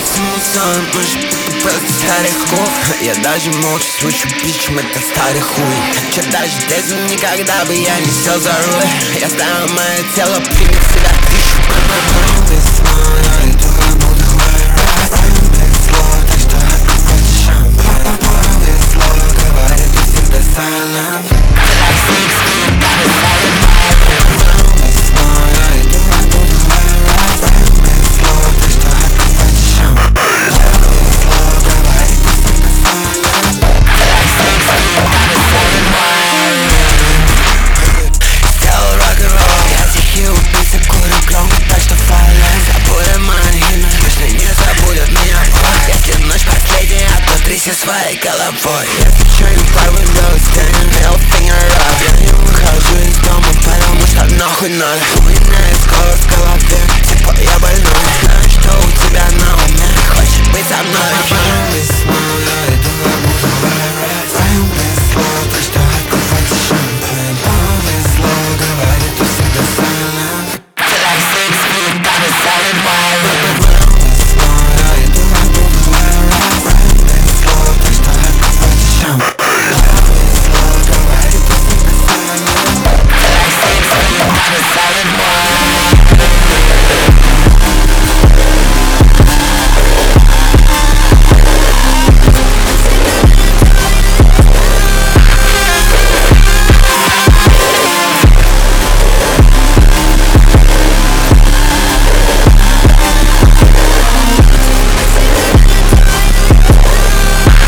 максимум сон, может это просто старый хуй. Я даже молча свечу бичем, это старый хуй. Че даже дезу никогда бы я не сел за руль. Я знаю, мое тело примет в себя пищу. Весной я иду, как будто лайрайд. Весло, так что открывайте шампань. Весло, говорит, ты всегда silent. Своей головой я встречаю пару звезд, middle finger up. Я не выхожу из дома, потому что нахуй надо. У меня есть голос в голове, типа я больной. Знаю, что у тебя на уме, хочешь быть со мной. Весной я иду, как будто лайрайд. Весло, так что открывайте шампань. Весло, говорит, ты всегда silent. Till I say this feeling got a silent vibe. Весной я иду, как будто лайрайd.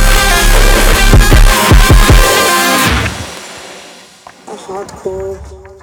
Hardcore.